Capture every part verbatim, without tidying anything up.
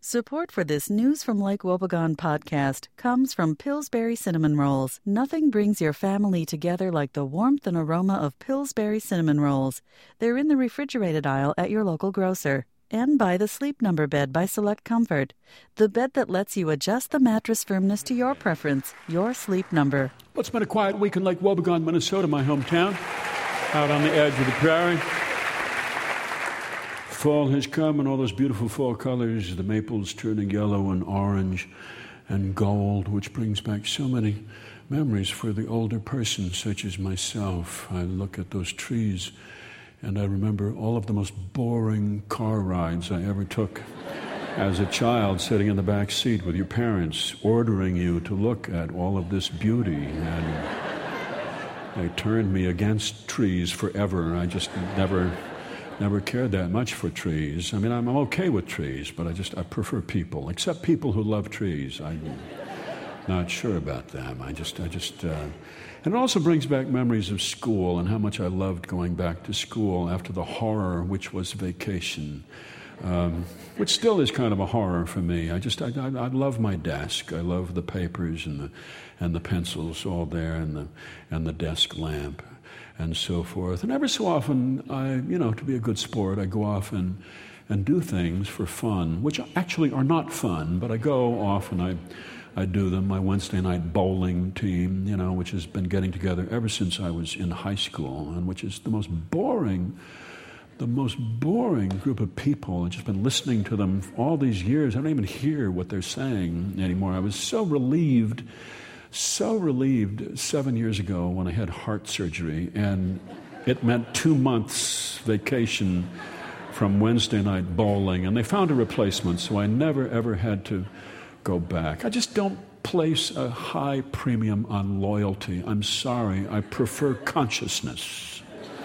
Support for this News from Lake Wobegon podcast comes from Pillsbury Cinnamon Rolls. Nothing brings your family together like the warmth and aroma of Pillsbury Cinnamon Rolls. They're in the refrigerated aisle at your local grocer. And by the Sleep Number bed by Select Comfort, the bed that lets you adjust the mattress firmness to your preference, your Sleep Number. Well, it's been a quiet week in Lake Wobegon, Minnesota, my hometown, out on the edge of the prairie. Fall has come, and all those beautiful fall colors, the maples turning yellow and orange and gold, which brings back so many memories for the older person, such as myself. I look at those trees, and I remember all of the most boring car rides I ever took as a child, sitting in the back seat with your parents, ordering you to look at all of this beauty. And they turned me against trees forever. I just never... Never cared that much for trees. I mean, I'm okay with trees, but I just, I prefer people, except people who love trees. I'm not sure about them. I just, I just, uh... and it also brings back memories of school and how much I loved going back to school after the horror, which was vacation, um, which still is kind of a horror for me. I just, I, I, I love my desk. I love the papers and the, and the pencils all there and the, and the desk lamp, and so forth. And every so often, I, you know, to be a good sport, I go off and, and do things for fun, which actually are not fun, but I go off and I, I do them. My Wednesday night bowling team, you know, which has been getting together ever since I was in high school, and which is the most boring, the most boring group of people. I've just been listening to them all these years. I don't even hear what they're saying anymore. I was so relieved So relieved seven years ago when I had heart surgery, and it meant two months vacation from Wednesday night bowling, and they found a replacement, so I never, ever had to go back. I just don't place a high premium on loyalty. I'm sorry. I prefer consciousness.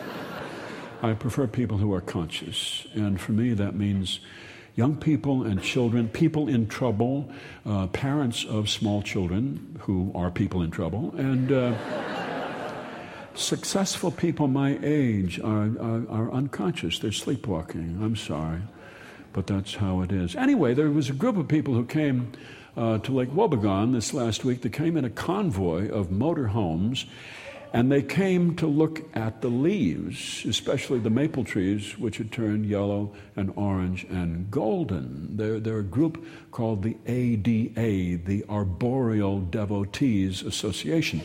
I prefer people who are conscious, and for me that means young people and children, people in trouble, uh, parents of small children who are people in trouble, and uh, successful people my age are, are, are unconscious. They're sleepwalking. I'm sorry, but that's how it is. Anyway, there was a group of people who came uh, to Lake Wobegon this last week. They came in a convoy of motorhomes, and they came to look at the leaves, especially the maple trees, which had turned yellow and orange and golden. They're, they're a group called the A D A, the Arboreal Devotees Association.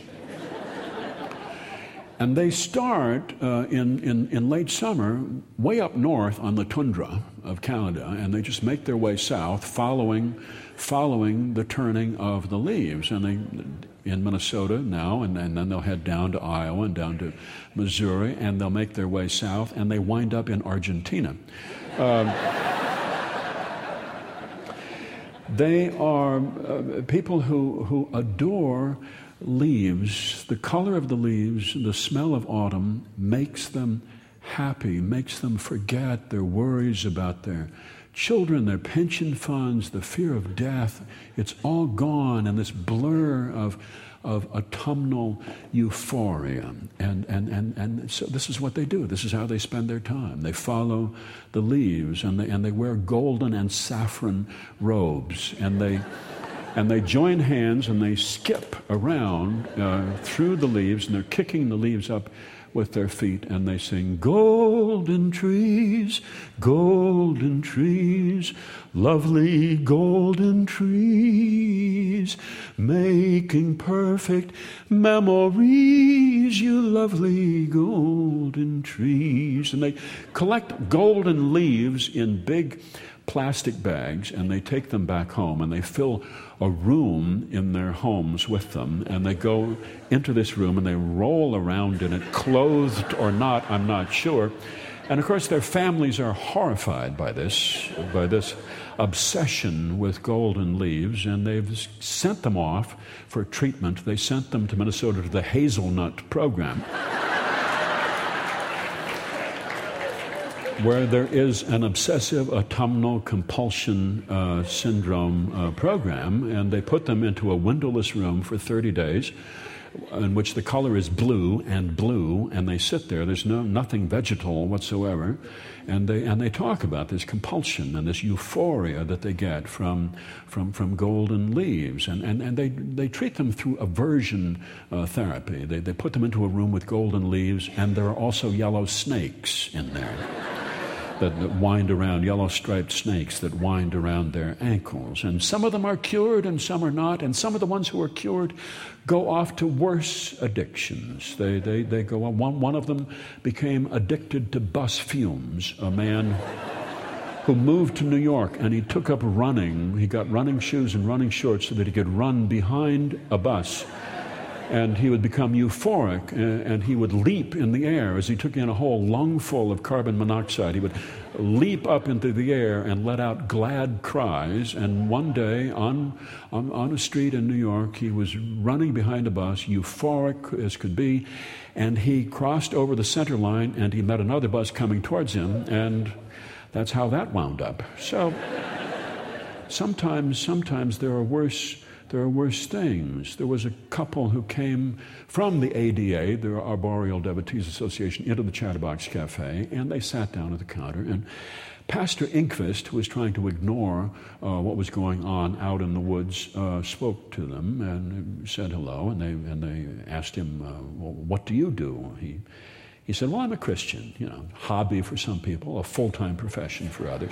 And they start uh, in, in, in late summer, way up north on the tundra of Canada, and they just make their way south, following, following the turning of the leaves. And they, in Minnesota now, and, and then they'll head down to Iowa and down to Missouri, and they'll make their way south, and they wind up in Argentina. Um, they are uh, people who, who adore leaves. The color of the leaves, the smell of autumn makes them happy, makes them forget their worries about their children, their pension funds, the fear of death. It's all gone in this blur of of autumnal euphoria. And, and, and, and so this is what they do. This is how they spend their time. They follow the leaves, and they, and they wear golden and saffron robes, and they And they join hands and they skip around uh, through the leaves, and they're kicking the leaves up with their feet, and they sing, "Golden trees, golden trees, lovely golden trees, making perfect memories, you lovely golden trees." And they collect golden leaves in big plastic bags, and they take them back home, and they fill a room in their homes with them, and they go into this room and they roll around in it, clothed or not, I'm not sure. And of course their families are horrified by this, by this obsession with golden leaves, and they've sent them off for treatment. They sent them to Minnesota to the Hazelnut program, where there is an obsessive autumnal compulsion uh, syndrome uh, program, and they put them into a windowless room for thirty days, in which the color is blue and blue, and they sit there. There's no nothing vegetal whatsoever, and they and they talk about this compulsion and this euphoria that they get from from from golden leaves, and and, and they they treat them through aversion uh, therapy. They they put them into a room with golden leaves, and there are also yellow snakes in there. That, that wind around, yellow striped snakes that wind around their ankles. And some of them are cured and some are not. And some of the ones who are cured go off to worse addictions. They, they, they go on. One, one of them became addicted to bus fumes, a man who moved to New York, and he took up running. He got running shoes and running shorts so that he could run behind a bus. And he would become euphoric, and he would leap in the air as he took in a whole lungful of carbon monoxide. He would leap up into the air and let out glad cries. And one day on, on, on a street in New York, he was running behind a bus, euphoric as could be, and he crossed over the center line, and he met another bus coming towards him, and that's how that wound up. So sometimes, sometimes there are worse There are worse things. There was a couple who came from the A D A, the Arboreal Devotees Association, into the Chatterbox Cafe, and they sat down at the counter. And Pastor Inkvist, who was trying to ignore uh, what was going on out in the woods, uh, spoke to them and said hello. And they and they asked him, uh, well, "What do you do?" He he said, "Well, I'm a Christian. You know, hobby for some people, a full-time profession for others."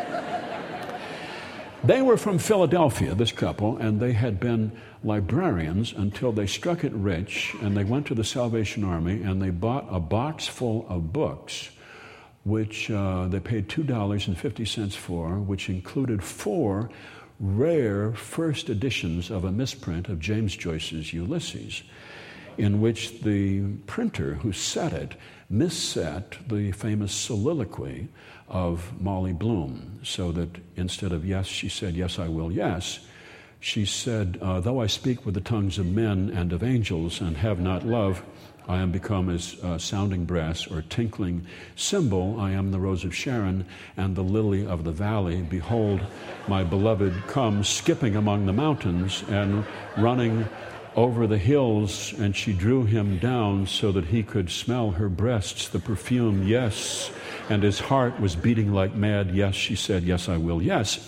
They were from Philadelphia, this couple, and they had been librarians until they struck it rich, and they went to the Salvation Army, and they bought a box full of books, which uh, they paid two dollars and fifty cents for, which included four rare first editions of a misprint of James Joyce's Ulysses, in which the printer who set it misset the famous soliloquy of Molly Bloom, so that instead of yes, she said, "Yes, I will, yes," she said, uh, "Though I speak with the tongues of men and of angels and have not love, I am become as uh, sounding brass or tinkling cymbal. I am the rose of Sharon and the lily of the valley. Behold, my beloved comes skipping among the mountains and running over the hills, and she drew him down so that he could smell her breasts, the perfume, yes, and his heart was beating like mad. Yes," she said, "Yes, I will, yes."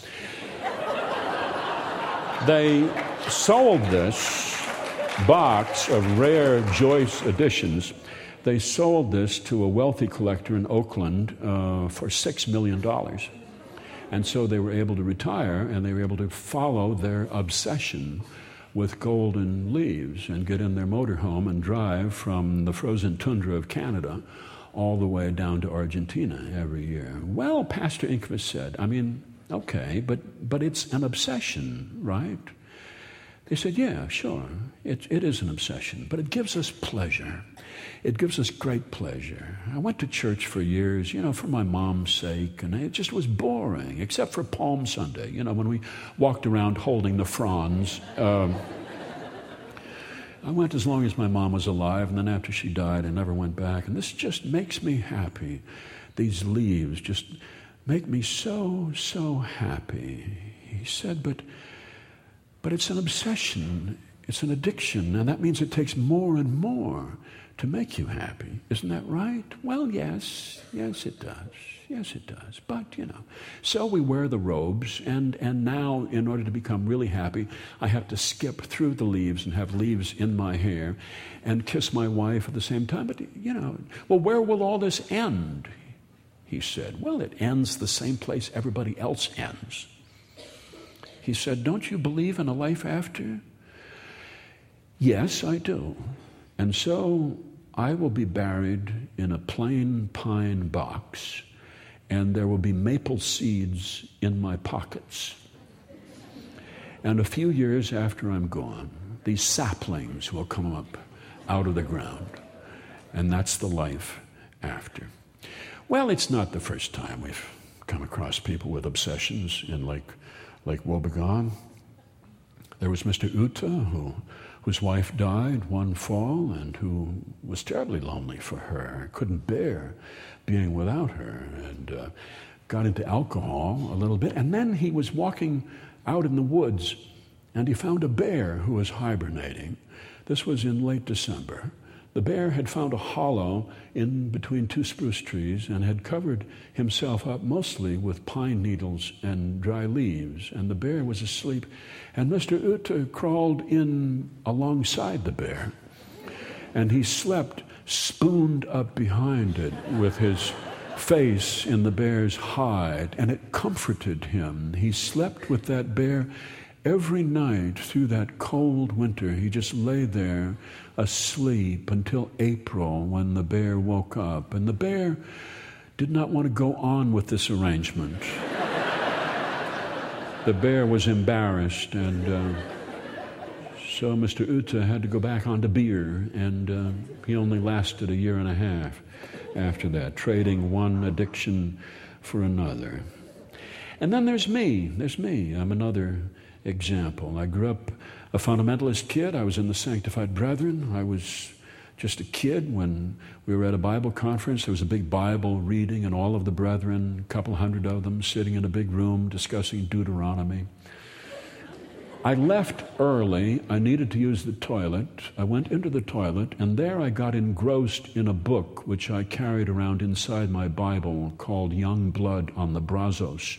They sold this box of rare Joyce editions. They sold this to a wealthy collector in Oakland uh, for six million dollars. And so they were able to retire, and they were able to follow their obsession with golden leaves and get in their motorhome and drive from the frozen tundra of Canada all the way down to Argentina every year. Well, Pastor Inkvist said, I mean, okay, but but it's an obsession, right? They said, yeah, sure, it, it is an obsession, but it gives us pleasure. It gives us great pleasure. I went to church for years, you know, for my mom's sake, and it just was boring, except for Palm Sunday, you know, when we walked around holding the fronds. Um, I went as long as my mom was alive, and then after she died, I never went back. And this just makes me happy. These leaves just make me so, so happy. He said, but, but it's an obsession. It's an addiction, and that means it takes more and more to make you happy. Isn't that right? Well, yes. Yes, it does. Yes, it does. But, you know, so we wear the robes, and, and now, in order to become really happy, I have to skip through the leaves and have leaves in my hair and kiss my wife at the same time. But, you know, well, where will all this end? He said, well, it ends the same place everybody else ends. He said, don't you believe in a life after? Yes, I do. And so I will be buried in a plain pine box, and there will be maple seeds in my pockets. And a few years after I'm gone, these saplings will come up out of the ground. And that's the life after. Well, it's not the first time we've come across people with obsessions in Lake, Lake Wobegon. There was Mister Uta, who, whose wife died one fall, and who was terribly lonely for her, couldn't bear being without her, and uh, got into alcohol a little bit. And then he was walking out in the woods, and he found a bear who was hibernating. This was in late December. The bear had found a hollow in between two spruce trees and had covered himself up mostly with pine needles and dry leaves. And the bear was asleep. And Mister Ute crawled in alongside the bear. And he slept spooned up behind it with his face in the bear's hide. And it comforted him. He slept with that bear every night through that cold winter. He just lay there asleep until April, when the bear woke up. And the bear did not want to go on with this arrangement. The bear was embarrassed, and uh, so Mister Ute had to go back onto beer, and uh, he only lasted a year and a half after that, trading one addiction for another. And then there's me. There's me. I'm another example. I grew up a fundamentalist kid. I was in the Sanctified Brethren. I was just a kid when we were at a Bible conference. There was a big Bible reading, and all of the brethren, a couple hundred of them, sitting in a big room discussing Deuteronomy. I left early. I needed to use the toilet. I went into the toilet, and there I got engrossed in a book which I carried around inside my Bible called Young Blood on the Brazos,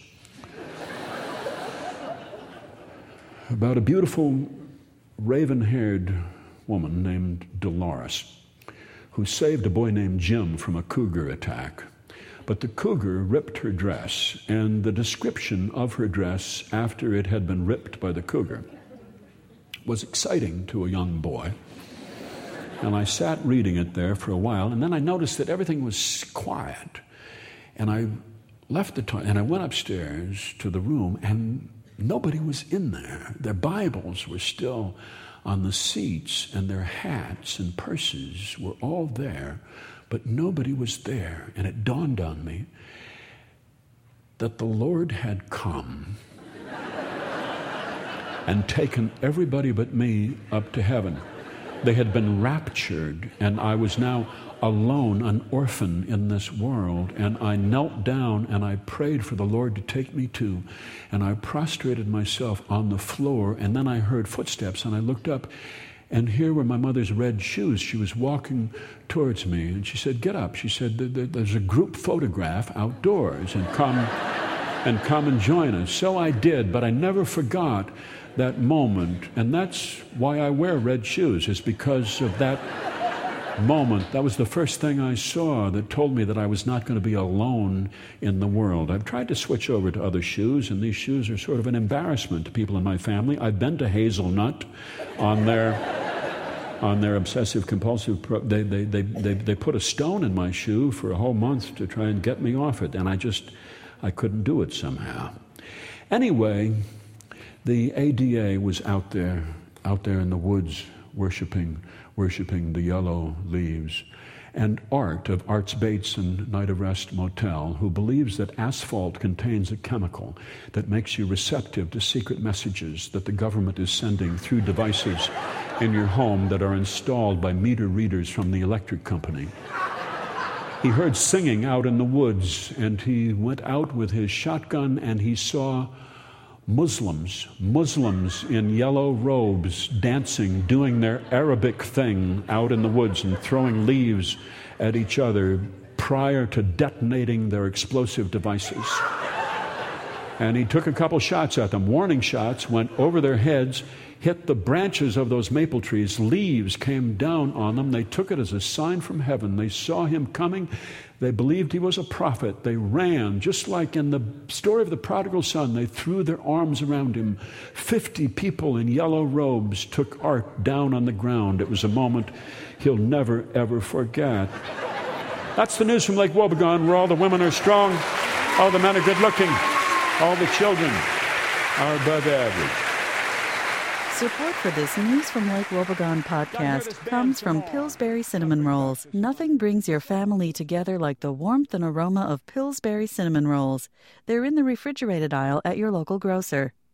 about a beautiful raven-haired woman named Dolores who saved a boy named Jim from a cougar attack. But the cougar ripped her dress, and the description of her dress after it had been ripped by the cougar was exciting to a young boy. And I sat reading it there for a while, and then I noticed that everything was quiet. And I left the toilet, and I went upstairs to the room, and nobody was in there. Their Bibles were still on the seats, and their hats and purses were all there, but nobody was there. And it dawned on me that the Lord had come and taken everybody but me up to heaven. They had been raptured, and I was now alone, an orphan in this world. And I knelt down and I prayed for the Lord to take me too. And I prostrated myself on the floor, and then I heard footsteps, and I looked up, and here were my mother's red shoes. She was walking towards me, and she said, "Get up." She said, "There's a group photograph outdoors, and come and come and join us." So I did, but I never forgot that moment. And that's why I wear red shoes, is because of that moment. That was the first thing I saw that told me that I was not going to be alone in the world. I've tried to switch over to other shoes, and these shoes are sort of an embarrassment to people in my family. I've been to Hazelnut on their on their obsessive compulsive pro- they, they they they they put a stone in my shoe for a whole month to try and get me off it, and I just I couldn't do it somehow. Anyway, the A D A was out there out there in the woods worshiping worshiping the yellow leaves. And Art of Arts Bates and Night of Rest Motel, who believes that asphalt contains a chemical that makes you receptive to secret messages that the government is sending through devices in your home that are installed by meter readers from the electric company. He heard singing out in the woods, and he went out with his shotgun, and he saw Muslims, Muslims in yellow robes dancing, doing their Arabic thing out in the woods and throwing leaves at each other prior to detonating their explosive devices. And he took a couple shots at them. Warning shots went over their heads, hit the branches of those maple trees. Leaves came down on them. They took it as a sign from heaven. They saw him coming. They believed he was a prophet. They ran, just like in the story of the prodigal son. They threw their arms around him. Fifty people in yellow robes took Art down on the ground. It was a moment he'll never, ever forget. That's the news from Lake Wobegon, where all the women are strong, all the men are good looking, all the children are above average. Support for this News from Lake Wobegon podcast comes from Pillsbury Cinnamon Rolls. Nothing brings your family together like the warmth and aroma of Pillsbury Cinnamon Rolls. They're in the refrigerated aisle at your local grocer.